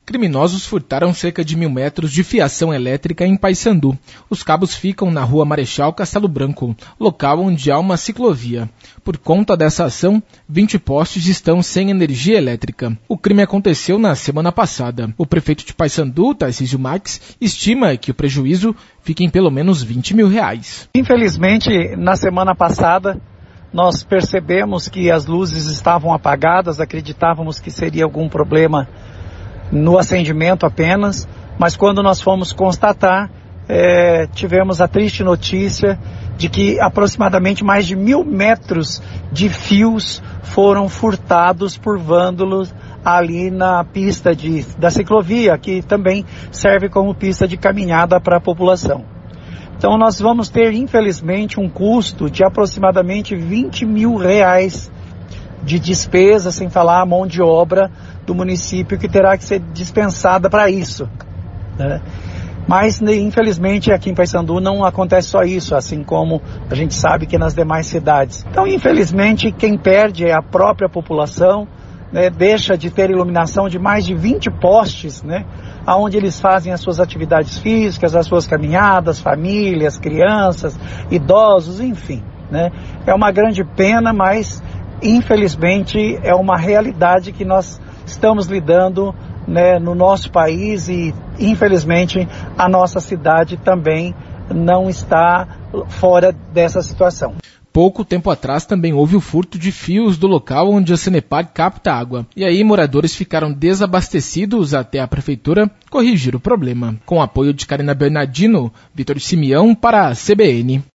Criminosos furtaram cerca de 1.000 metros de fiação elétrica em Paissandu. Os cabos ficam na rua Marechal Castelo Branco, local onde há uma ciclovia. Por conta dessa ação, 20 postes estão sem energia elétrica. O crime aconteceu na semana passada. O prefeito de Paissandu, Tarcísio Marques, estima que o prejuízo fique em pelo menos R$20.000. Infelizmente, na semana passada, nós percebemos que as luzes estavam apagadas, acreditávamos que seria algum problema no acendimento apenas, mas quando nós fomos constatar, tivemos a triste notícia de que aproximadamente mais de 1.000 metros de fios foram furtados por vândalos ali na pista da ciclovia, que também serve como pista de caminhada para a população. Então nós vamos ter, infelizmente, um custo de aproximadamente R$20.000 de despesa, sem falar a mão de obra do município que terá que ser dispensada para isso, né? Mas, infelizmente, aqui em Paissandu não acontece só isso, assim como a gente sabe que nas demais cidades. Então, infelizmente, quem perde é a própria população, né? Deixa de ter iluminação de mais de 20 postes, né? Onde eles fazem as suas atividades físicas, as suas caminhadas, famílias, crianças, idosos, enfim, né? É uma grande pena, mas infelizmente é uma realidade que nós estamos lidando, né, no nosso país, e infelizmente a nossa cidade também não está fora dessa situação. Pouco tempo atrás também houve o furto de fios do local onde a Sanepar capta água. E aí moradores ficaram desabastecidos até a prefeitura corrigir o problema. Com o apoio de Karina Bernardino, Vitor Simeão para a CBN.